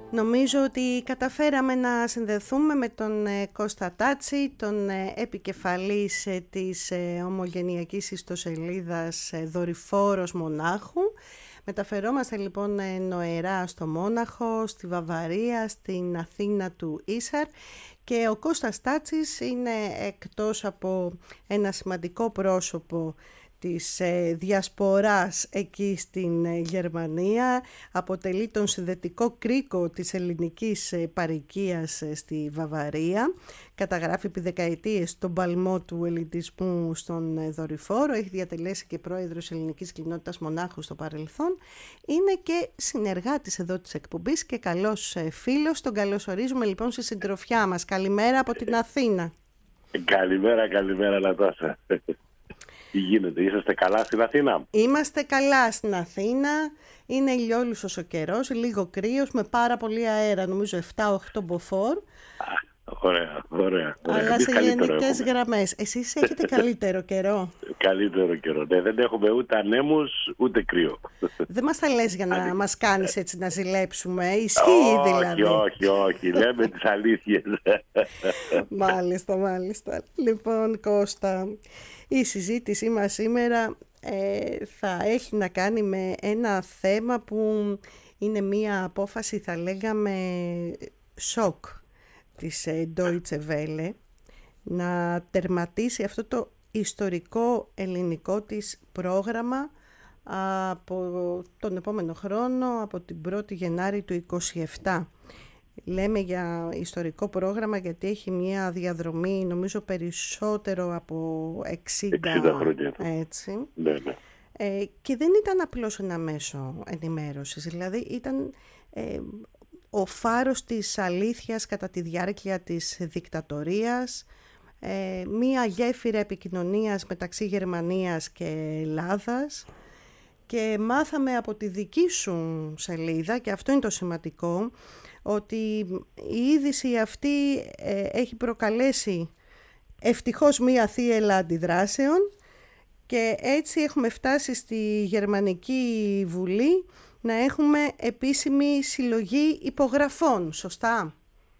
Νομίζω ότι καταφέραμε να συνδεθούμε με τον Κώστα Τάτση, τον επικεφαλής της ομογενειακής ιστοσελίδας Δορυφόρος Μονάχου. Μεταφερόμαστε λοιπόν νοερά στο Μόναχο, στη Βαβαρία, στην Αθήνα του Ίσαρ, και ο Κώστας Τάτσης είναι, εκτός από ένα σημαντικό πρόσωπο της διασποράς εκεί στην Γερμανία, αποτελεί τον συνδετικό κρίκο της ελληνικής παροικίας στη Βαβαρία, καταγράφει επί δεκαετίες τον παλμό του ελληνισμού στον Δορυφόρο, έχει διατελέσει και πρόεδρος ελληνικής κοινότητας μονάχου στο παρελθόν, είναι και συνεργάτης εδώ της εκπομπής και καλός φίλος. Τον καλωσορίζουμε λοιπόν στη συντροφιά μας. Καλημέρα από την Αθήνα. Καλημέρα Νατάσα. Τι γίνεται, είσαστε καλά στην Αθήνα? Είμαστε καλά στην Αθήνα, είναι ηλιόλουσος ο καιρός, λίγο κρύος, με πάρα πολύ αέρα, νομίζω 7-8 μποφόρ. Ωραία. Αλλά σε γενικές γραμμές. Εσείς έχετε καλύτερο καιρό? Καλύτερο καιρό, ναι, δεν έχουμε ούτε ανέμους ούτε κρύο. Δεν μας τα λες για να μας κάνεις έτσι να ζηλέψουμε, ισχύει δηλαδή? Όχι, λέμε τις αλήθειες. Μάλιστα. Λοιπόν, Κώστα, η συζήτησή μας σήμερα θα έχει να κάνει με ένα θέμα που είναι μία απόφαση, θα λέγαμε, σοκ της Deutsche Welle, να τερματίσει αυτό το ιστορικό ελληνικό της πρόγραμμα από τον επόμενο χρόνο, από την 1η Γενάρη του 2027. Λέμε για ιστορικό πρόγραμμα γιατί έχει μια διαδρομή, νομίζω, περισσότερο από 60 χρόνια. Έτσι. Ναι. Και δεν ήταν απλώς ένα μέσο ενημέρωσης, δηλαδή ήταν ο φάρος της αλήθειας κατά τη διάρκεια της δικτατορίας, μία γέφυρα επικοινωνίας μεταξύ Γερμανίας και Ελλάδας, και μάθαμε από τη δική σου σελίδα, και αυτό είναι το σημαντικό, ότι η είδηση αυτή έχει προκαλέσει ευτυχώς μία θύελλα αντιδράσεων, και έτσι έχουμε φτάσει στη Γερμανική Βουλή να έχουμε επίσημη συλλογή υπογραφών, σωστά?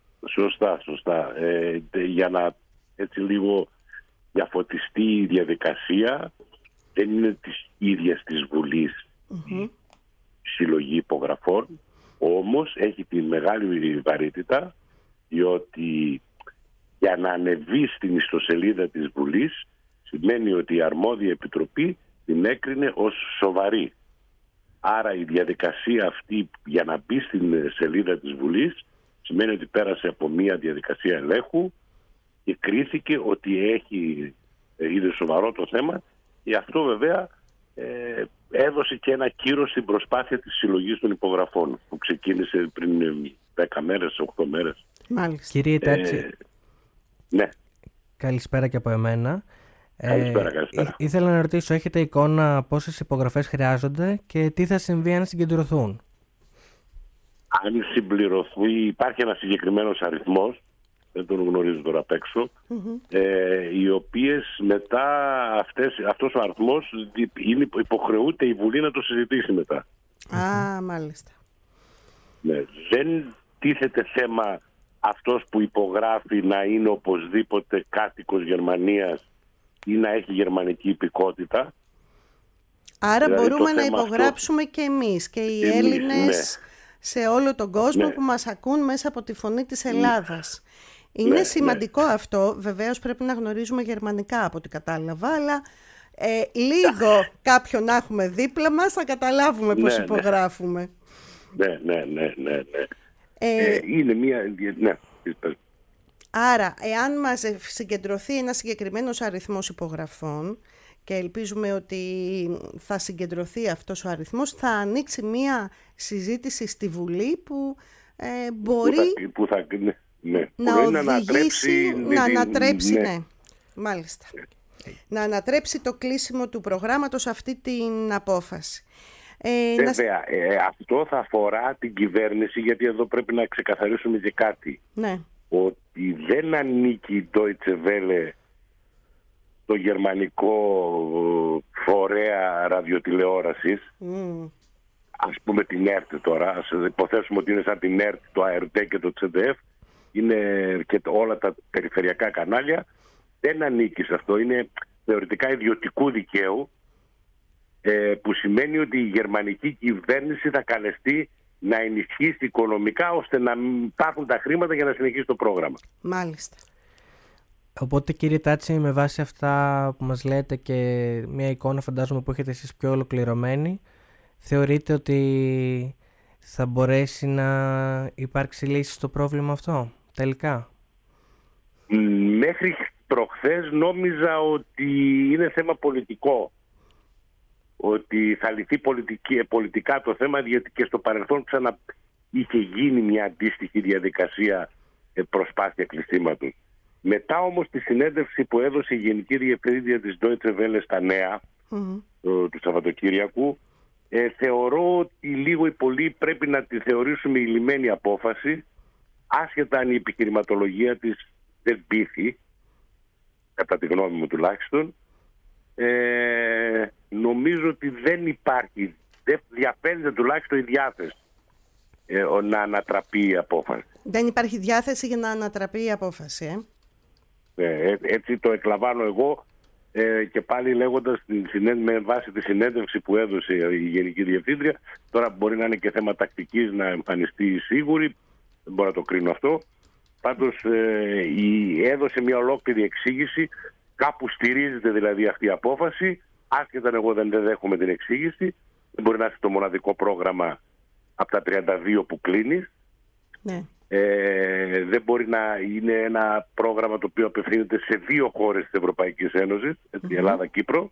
Σωστά. Για να έτσι λίγο διαφωτιστεί η διαδικασία, δεν είναι της ίδιας της Βουλής η συλλογή υπογραφών, όμως έχει τη μεγάλη βαρύτητα, διότι για να ανεβεί στην ιστοσελίδα της Βουλής σημαίνει ότι η αρμόδια επιτροπή την έκρινε ως σοβαρή. Άρα η διαδικασία αυτή για να μπει στην σελίδα της Βουλής σημαίνει ότι πέρασε από μια διαδικασία ελέγχου και κρίθηκε ότι είδε σοβαρό το θέμα, και αυτό βέβαια έδωσε και ένα κύρος στην προσπάθεια της συλλογής των υπογραφών που ξεκίνησε πριν 10 μέρες, 8 μέρες. Μάλιστα. Κύριε Τάτση, ναι. Καλησπέρα και από εμένα. Καλησπέρα. Ήθελα να ρωτήσω, έχετε εικόνα πόσες υπογραφές χρειάζονται και τι θα συμβεί αν συγκεντρωθούν? Αν συμπληρωθεί, υπάρχει ένα συγκεκριμένος αριθμός, δεν τον γνωρίζω τώρα απ' έξω, οι οποίες μετά αυτός ο αριθμός υποχρεούται η Βουλή να το συζητήσει μετά. Μάλιστα. Ναι, δεν τίθεται θέμα αυτός που υπογράφει να είναι οπωσδήποτε κάτοικος Γερμανίας ή να έχει γερμανική υπηκότητα. Άρα δηλαδή, μπορούμε να υπογράψουμε και εμείς και οι Έλληνες, σε όλο τον κόσμο που μας ακούν μέσα από τη Φωνή της Ελλάδας. Είναι σημαντικό αυτό, βεβαίως πρέπει να γνωρίζουμε γερμανικά από ό,τι κατάλαβα, αλλά λίγο κάποιον να έχουμε δίπλα μας θα καταλάβουμε πώς υπογράφουμε. Ναι. Είναι μία... Άρα, εάν μας συγκεντρωθεί ένα συγκεκριμένος αριθμός υπογραφών, και ελπίζουμε ότι θα συγκεντρωθεί αυτός ο αριθμός, θα ανοίξει μία συζήτηση στη Βουλή που μπορεί να οδηγήσει, να ανατρέψει, μάλιστα, να ανατρέψει το κλείσιμο του προγράμματος, αυτή την απόφαση. Βέβαια, αυτό θα αφορά την κυβέρνηση, γιατί εδώ πρέπει να ξεκαθαρίσουμε και κάτι. Ναι. Ότι δεν ανήκει η Deutsche Welle το γερμανικό φορέα ραδιοτηλεόρασης, ας πούμε την ΕΡΤ τώρα, ας υποθέσουμε ότι είναι σαν την ΕΡΤ, το ΑΕΡΤ και το CDF, είναι και όλα τα περιφερειακά κανάλια, δεν ανήκει σε αυτό. Είναι θεωρητικά ιδιωτικού δικαίου, που σημαίνει ότι η γερμανική κυβέρνηση θα καλεστεί να ενισχύσει οικονομικά ώστε να υπάρχουν τα χρήματα για να συνεχίσει το πρόγραμμα. Μάλιστα. Οπότε κύριε Τάτση, με βάση αυτά που μας λέτε και μια εικόνα φαντάζομαι που έχετε εσείς πιο ολοκληρωμένη, θεωρείτε ότι θα μπορέσει να υπάρξει λύση στο πρόβλημα αυτό τελικά? Μέχρι προχθές νόμιζα ότι είναι θέμα πολιτικό, ότι θα λυθεί πολιτικά το θέμα, γιατί και στο παρελθόν είχε γίνει μια αντίστοιχη διαδικασία, προσπάθεια κλειστήματος. Μετά όμως τη συνέντευξη που έδωσε η Γενική Διευθύντρια της Deutsche Welle στα Νέα του Σαββατοκύριακου, θεωρώ ότι λίγο ή πολύ πρέπει να τη θεωρήσουμε ηλυμένη απόφαση, άσχετα αν η επιχειρηματολογία της δεν πείθει, κατά τη γνώμη μου τουλάχιστον. Νομίζω ότι δεν υπάρχει, δεν διαφαίνεται τουλάχιστον η διάθεση να ανατραπεί η απόφαση. Δεν υπάρχει διάθεση για να ανατραπεί η απόφαση, έτσι το εκλαμβάνω εγώ, και πάλι λέγοντας με βάση τη συνέντευξη που έδωσε η Γενική Διευθύντρια. Τώρα μπορεί να είναι και θέμα τακτικής να εμφανιστεί σίγουρη, δεν μπορώ να το κρίνω αυτό. Πάντως έδωσε μια ολόκληρη εξήγηση, κάπου στηρίζεται δηλαδή αυτή η απόφαση, άσχετα εγώ δεν δέχομαι την εξήγηση. Δεν μπορεί να είναι το μοναδικό πρόγραμμα από τα 32 που κλείνει. Ναι. Δεν μπορεί να είναι ένα πρόγραμμα το οποίο απευθύνεται σε 2 χώρες της Ευρωπαϊκής Ένωσης, Ελλάδα-Κύπρο,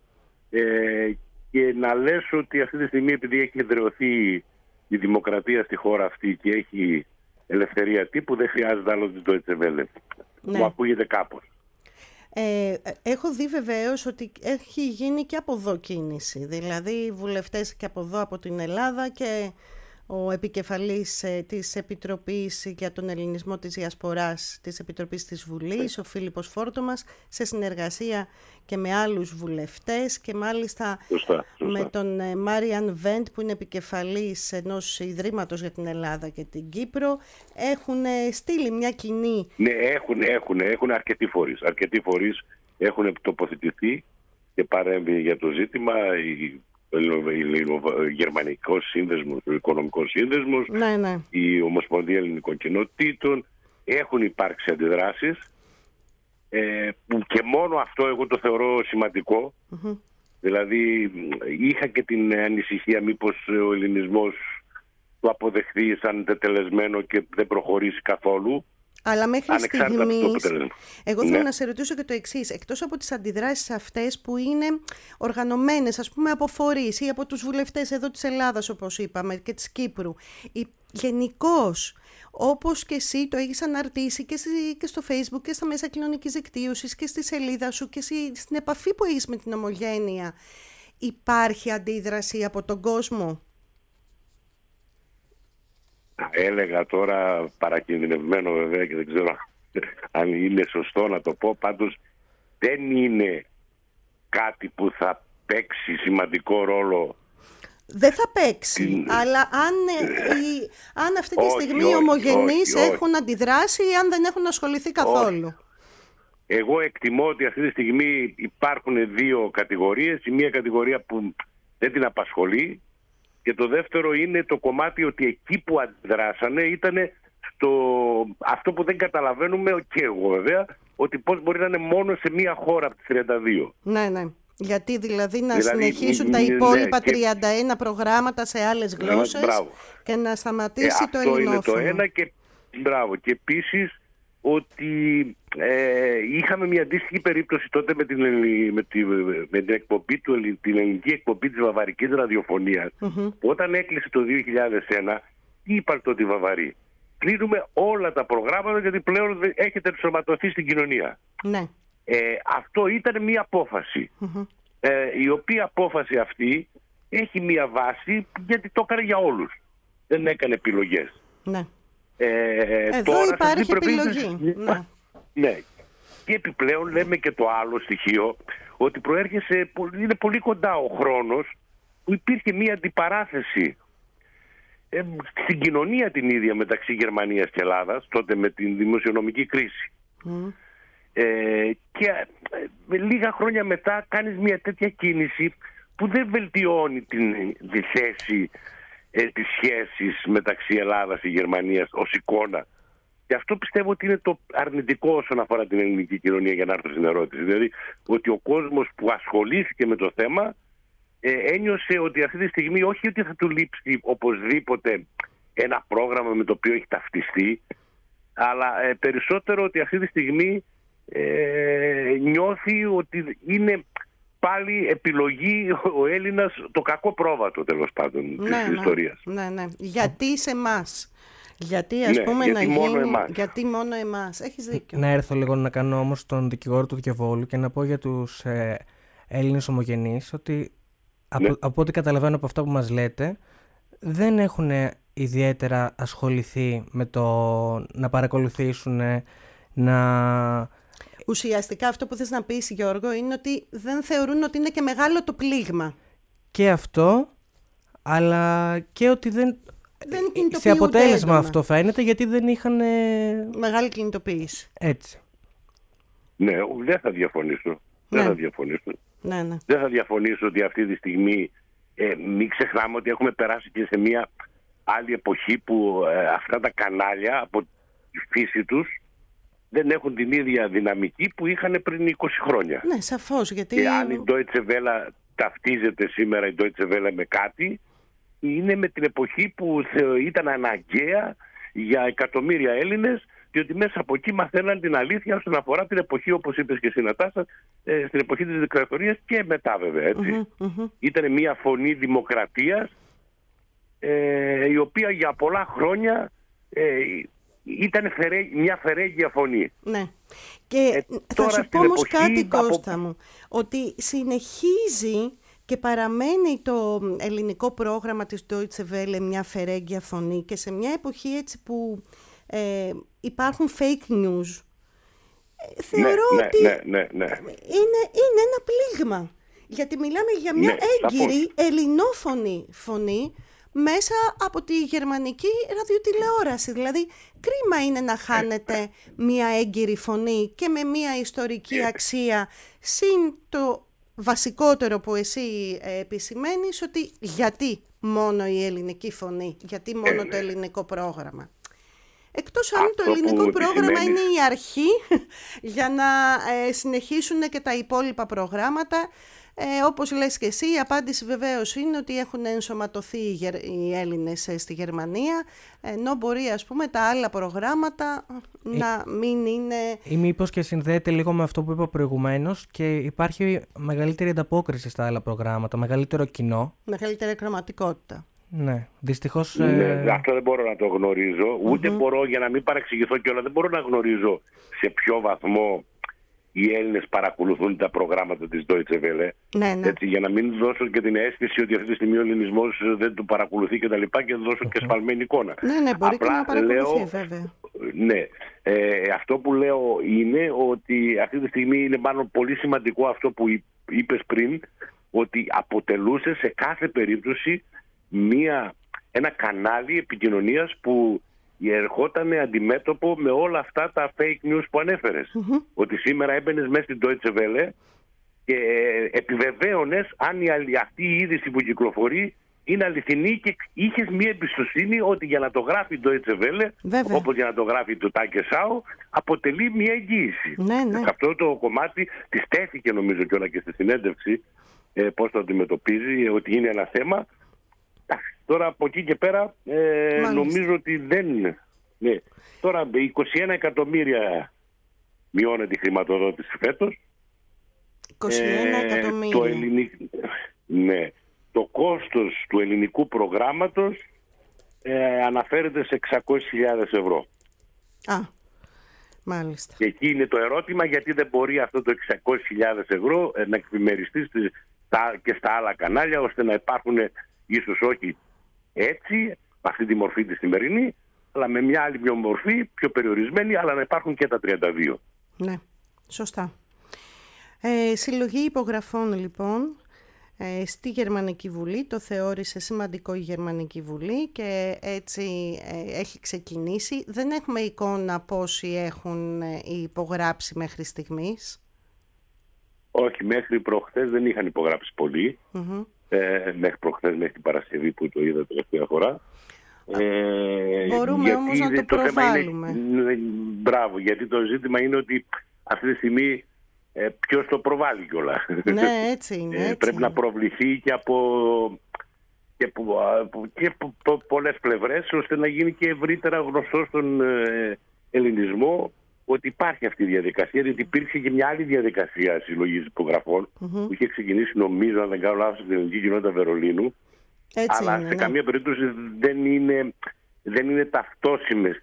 και να λες ότι αυτή τη στιγμή, επειδή έχει εδραιωθεί η δημοκρατία στη χώρα αυτή και έχει ελευθερία τύπου, δεν χρειάζεται άλλο την Deutsche Welle. Ναι. Μου ακούγεται κάπως. Έχω δει βεβαίως ότι έχει γίνει και από εδώ κίνηση, δηλαδή βουλευτές και από εδώ, από την Ελλάδα, και ο επικεφαλής της Επιτροπής για τον Ελληνισμό της Διασποράς της Επιτροπής της Βουλής, ο Φίλιππος Φόρτομας, σε συνεργασία και με άλλους βουλευτές, και μάλιστα Σωστά. με τον Μάριαν Βέντ, που είναι επικεφαλής ενός Ιδρύματος για την Ελλάδα και την Κύπρο, έχουν στείλει μια κοινή... Ναι, έχουν αρκετοί φορείς έχουν τοποθετηθεί και παρέμβει για το ζήτημα. Ο Γερμανικός Σύνδεσμος, ο Οικονομικός Σύνδεσμος, ναι. η Ομοσπονδία Ελληνικών Κοινοτήτων, έχουν υπάρξει αντιδράσεις, που και μόνο αυτό εγώ το θεωρώ σημαντικό. Δηλαδή είχα και την ανησυχία μήπως ο ελληνισμός το αποδεχθεί σαν τετελεσμένο και δεν προχωρήσει καθόλου. Αλλά μέχρι στιγμής, εγώ θέλω να σε ρωτήσω και το εξής. Εκτός από τις αντιδράσεις αυτές που είναι οργανωμένες, ας πούμε, από φορείς ή από τους βουλευτές εδώ της Ελλάδας, όπως είπαμε, και της Κύπρου, γενικώς, όπως και εσύ το έχεις αναρτήσει και στο Facebook και στα μέσα κοινωνικής δικτύωσης και στη σελίδα σου και στην επαφή που έχεις με την Ομογένεια, υπάρχει αντίδραση από τον κόσμο? Έλεγα τώρα παρακινδυνευμένο βέβαια και δεν ξέρω αν είναι σωστό να το πω, πάντως δεν είναι κάτι που θα παίξει σημαντικό ρόλο. Δεν θα παίξει, αλλά αν αυτή τη στιγμή οι ομογενείς έχουν αντιδράσει ή αν δεν έχουν ασχοληθεί καθόλου. Εγώ εκτιμώ ότι αυτή τη στιγμή υπάρχουν 2 κατηγορίες. Η μία κατηγορία που δεν την απασχολεί, και το δεύτερο είναι το κομμάτι ότι εκεί που αντιδράσανε ήταν αυτό που δεν καταλαβαίνουμε, και εγώ βέβαια, ότι πώς μπορεί να είναι μόνο σε μία χώρα από τις 32. Ναι. Γιατί δηλαδή συνεχίσουν τα υπόλοιπα 31 προγράμματα σε άλλες γλώσσες και να σταματήσει το ελληνόφωνο. Αυτό είναι το ένα, και επίσης ότι είχαμε μια αντίστοιχη περίπτωση τότε με την εκπομπή την ελληνική εκπομπή της Βαβαρικής Ραδιοφωνίας, που όταν έκλεισε το 2001, τι είπαν τότε οι Βαβαροί? Κλείνουμε όλα τα προγράμματα γιατί πλέον έχετε ενσωματωθεί στην κοινωνία. Ναι. Αυτό ήταν μια απόφαση, η οποία απόφαση αυτή έχει μια βάση, γιατί το έκανε για όλους, δεν έκανε επιλογές. Ναι. Εδώ υπάρχει επιλογή. Ναι. Και επιπλέον λέμε και το άλλο στοιχείο, ότι είναι πολύ κοντά ο χρόνος που υπήρχε μια αντιπαράθεση στην κοινωνία την ίδια μεταξύ Γερμανίας και Ελλάδας, τότε με την δημοσιονομική κρίση. Και λίγα χρόνια μετά κάνεις μια τέτοια κίνηση που δεν βελτιώνει τη θέση της σχέσης μεταξύ Ελλάδας και Γερμανίας ως εικόνα. Και αυτό πιστεύω ότι είναι το αρνητικό όσον αφορά την ελληνική κοινωνία, για να έρθω στην ερώτηση. Δηλαδή ότι ο κόσμος που ασχολήθηκε με το θέμα ένιωσε ότι αυτή τη στιγμή όχι ότι θα του λείψει οπωσδήποτε ένα πρόγραμμα με το οποίο έχει ταυτιστεί, αλλά περισσότερο ότι αυτή τη στιγμή νιώθει ότι είναι πάλι επιλογή ο Έλληνας το κακό πρόβατο, τέλος πάντων, της ιστορίας. Ναι. Γιατί σε εμάς. Γιατί πούμε γιατί να μόνο γίνει, εμάς. γιατί μόνο εμάς. Έχεις δίκιο. Να έρθω λίγο να κάνω όμως τον δικηγόρο του διαβόλου και να πω για τους Έλληνες ομογενείς ότι από ό,τι καταλαβαίνω από αυτά που μας λέτε, δεν έχουν ιδιαίτερα ασχοληθεί με το να παρακολουθήσουν, Ουσιαστικά αυτό που θες να πεις, Γιώργο, είναι ότι δεν θεωρούν ότι είναι και μεγάλο το πλήγμα. Και αυτό, αλλά και ότι δεν σε αποτέλεσμα έντονα. Αυτό φαίνεται, γιατί δεν είχαν μεγάλη κινητοποίηση. Έτσι. Ναι, δεν θα διαφωνήσω. Ναι. Δεν θα διαφωνήσω ότι αυτή τη στιγμή μην ξεχνάμε ότι έχουμε περάσει και σε μια άλλη εποχή που αυτά τα κανάλια από τη φύση τους δεν έχουν την ίδια δυναμική που είχαν πριν 20 χρόνια. Ναι, σαφώς. Γιατί... Και αν η Deutsche Welle ταυτίζεται σήμερα η Deutsche Welle με κάτι, είναι με την εποχή που ήταν αναγκαία για εκατομμύρια Έλληνες, διότι μέσα από εκεί μαθαίναν την αλήθεια όσον αφορά την εποχή, όπως είπες και εσύ, Νατάσα, στην εποχή της δικτατορίας και μετά βέβαια, έτσι. Ήταν μια φωνή δημοκρατίας, η οποία για πολλά χρόνια ήταν μια φερέγγια φωνή. Ναι. Και θα σου πω όμως κάτι, Κώστα μου, ότι συνεχίζει και παραμένει το ελληνικό πρόγραμμα της Deutsche Welle μια φερέγγια φωνή, και σε μια εποχή έτσι που υπάρχουν fake news, θεωρώ ότι είναι ένα πλήγμα. Γιατί μιλάμε για μια έγκυρη ελληνόφωνη φωνή μέσα από τη γερμανική ραδιοτηλεόραση. Δηλαδή, κρίμα είναι να χάνεται μια έγκυρη φωνή και με μια ιστορική αξία, συν το βασικότερο που εσύ επισημαίνεις, ότι γιατί μόνο η ελληνική φωνή, γιατί μόνο το ελληνικό πρόγραμμα. Εκτός αν το ελληνικό πρόγραμμα είναι η αρχή για να συνεχίσουν και τα υπόλοιπα προγράμματα. Όπως λες και εσύ, η απάντηση βεβαίως είναι ότι έχουν ενσωματωθεί οι Έλληνες στη Γερμανία, ενώ μπορεί, ας πούμε, τα άλλα προγράμματα να μην είναι... Ή μήπως και συνδέεται λίγο με αυτό που είπα προηγουμένως και υπάρχει μεγαλύτερη ανταπόκριση στα άλλα προγράμματα, μεγαλύτερο κοινό. Μεγαλύτερη κρωματικότητα. Ναι, δυστυχώς... Ναι, αυτό δεν μπορώ να το γνωρίζω, ούτε μπορώ, για να μην παρεξηγηθώ κιόλας, δεν μπορώ να γνωρίζω σε ποιο βαθμό οι Έλληνες παρακολουθούν τα προγράμματα της Deutsche Welle. Ναι. Έτσι, για να μην δώσω και την αίσθηση ότι αυτή τη στιγμή ο ελληνισμός δεν το παρακολουθεί και τα λοιπά, και δώσω και σφαλμένη εικόνα. Ναι, μπορεί και να παρακολουθεί, λέω, βέβαια. Ναι. Αυτό που λέω είναι ότι αυτή τη στιγμή είναι μάλλον πολύ σημαντικό αυτό που είπες πριν, ότι αποτελούσε σε κάθε περίπτωση ένα κανάλι επικοινωνίας που ερχόταν αντιμέτωπο με όλα αυτά τα fake news που ανέφερες. Ότι σήμερα έμπαινες μέσα στην Deutsche Welle και επιβεβαίωνες αν αυτή η είδηση που κυκλοφορεί είναι αληθινή, και είχες μια εμπιστοσύνη ότι για να το γράφει η Deutsche Welle, όπως για να το γράφει το Τάκε Σάου, αποτελεί μια εγγύηση. Ναι. Αυτό το κομμάτι της τέθηκε, νομίζω, κιόλας και στη συνέντευξη, πώς το αντιμετωπίζει, ότι είναι ένα θέμα. Τώρα από εκεί και πέρα νομίζω ότι δεν... Ναι. Τώρα 21 εκατομμύρια μειώνεται η χρηματοδότηση φέτος. 21 εκατομμύρια. Το κόστος του ελληνικού προγράμματος αναφέρεται σε 600.000 ευρώ. Μάλιστα. Και εκεί είναι το ερώτημα, γιατί δεν μπορεί αυτό το 600.000 ευρώ να εκπημεριστεί και στα άλλα κανάλια, ώστε να υπάρχουν, ίσως όχι έτσι, αυτή τη μορφή τη σημερινή, αλλά με μια άλλη μορφή, πιο περιορισμένη, αλλά να υπάρχουν και τα 32. Ναι, σωστά. Συλλογή υπογραφών, λοιπόν. στη Γερμανική Βουλή. Το θεώρησε σημαντικό η Γερμανική Βουλή και έτσι έχει ξεκινήσει. Δεν έχουμε εικόνα πόσοι έχουν υπογράψει μέχρι στιγμής. Όχι, μέχρι προχθές δεν είχαν υπογράψει πολλοί. Μέχρι προχθές, μέχρι την Παρασκευή που το είδα τελευταία φορά. Μπορούμε όμως να το προβάλλουμε. Μπράβο, γιατί το ζήτημα είναι ότι αυτή τη στιγμή ποιος το προβάλλει κιόλα. Ναι, έτσι είναι. Έτσι πρέπει να προβληθεί και από πολλές πλευρές, ώστε να γίνει και ευρύτερα γνωστό στον ελληνισμό ότι υπάρχει αυτή η διαδικασία, γιατί υπήρξε και μια άλλη διαδικασία συλλογής υπογραφών που είχε ξεκινήσει, νομίζω, αν δεν κάνω λάθος, στην ελληνική κοινότητα Βερολίνου. Έτσι αλλά είναι, σε καμία περίπτωση δεν είναι ταυτόσιμες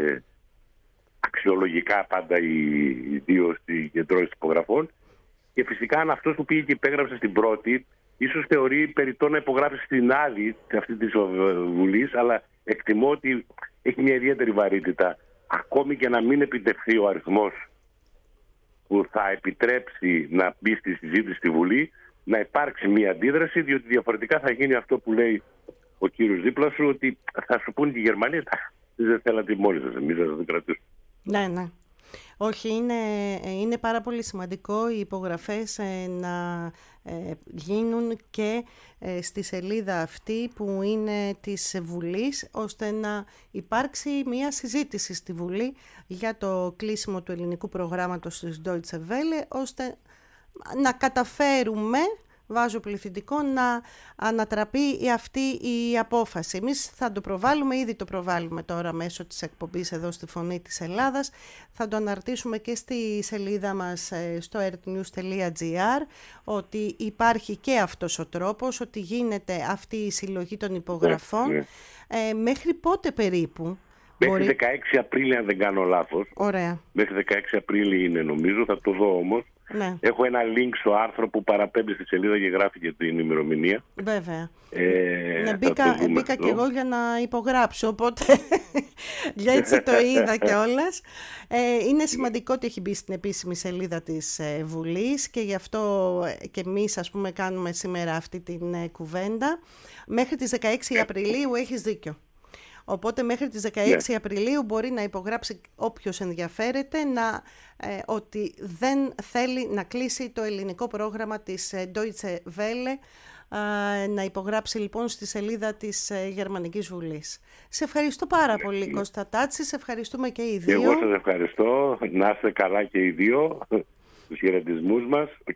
αξιολογικά πάντα οι δύο συγκεντρώσεις υπογραφών. Και φυσικά αν αυτός που πήγε και υπέγραψε στην πρώτη, ίσως θεωρεί περιττό να υπογράψει στην άλλη, αυτή της Βουλής, αλλά εκτιμώ ότι έχει μια ιδιαίτερη βαρύτητα. Ακόμη και να μην επιτευχθεί ο αριθμός που θα επιτρέψει να μπει στη συζήτηση στη Βουλή, να υπάρξει μια αντίδραση, διότι διαφορετικά θα γίνει αυτό που λέει ο κύριος δίπλα σου, ότι θα σου πούνε οι Γερμανοί, δεν θέλατε μόλις σας, εμείς θα σας κρατήσουμε. Ναι, ναι. Όχι, είναι πάρα πολύ σημαντικό οι υπογραφές να γίνουν και στη σελίδα αυτή που είναι της Βουλής, ώστε να υπάρξει μια συζήτηση στη Βουλή για το κλείσιμο του ελληνικού προγράμματος της Deutsche Welle, ώστε να καταφέρουμε, βάζω πληθυντικό, να ανατραπεί αυτή η απόφαση. Εμείς θα το προβάλλουμε, ήδη το προβάλλουμε τώρα μέσω της εκπομπής εδώ στη Φωνή της Ελλάδας. Θα το αναρτήσουμε και στη σελίδα μας στο earthnews.gr, ότι υπάρχει και αυτός ο τρόπος, ότι γίνεται αυτή η συλλογή των υπογραφών. Μέχρι πότε περίπου? Μέχρι 16 Απρίλη, αν δεν κάνω λάθος. Ωραία. Μέχρι 16 Απρίλη είναι, νομίζω, θα το δω όμως. Ναι. Έχω ένα link στο άρθρο που παραπέμπει στη σελίδα και γράφει και την ημερομηνία. Βέβαια. Μπήκα και εγώ για να υπογράψω, οπότε έτσι το είδα κιόλας. Είναι σημαντικό ότι έχει μπει στην επίσημη σελίδα της Βουλής και γι' αυτό και εμείς, ας πούμε, κάνουμε σήμερα αυτή την κουβέντα. Μέχρι τις 16 Απριλίου έχεις δίκιο. Οπότε μέχρι τις 16 Απριλίου μπορεί να υπογράψει όποιος ενδιαφέρεται ότι δεν θέλει να κλείσει το ελληνικό πρόγραμμα της Deutsche Welle, να υπογράψει λοιπόν στη σελίδα της Γερμανικής Βουλής. Σε ευχαριστώ πάρα πολύ, Κώστα Τάτση, σε ευχαριστούμε και οι δύο. Εγώ σας ευχαριστώ, να είστε καλά και οι δύο, τους χαιρετισμούς μας.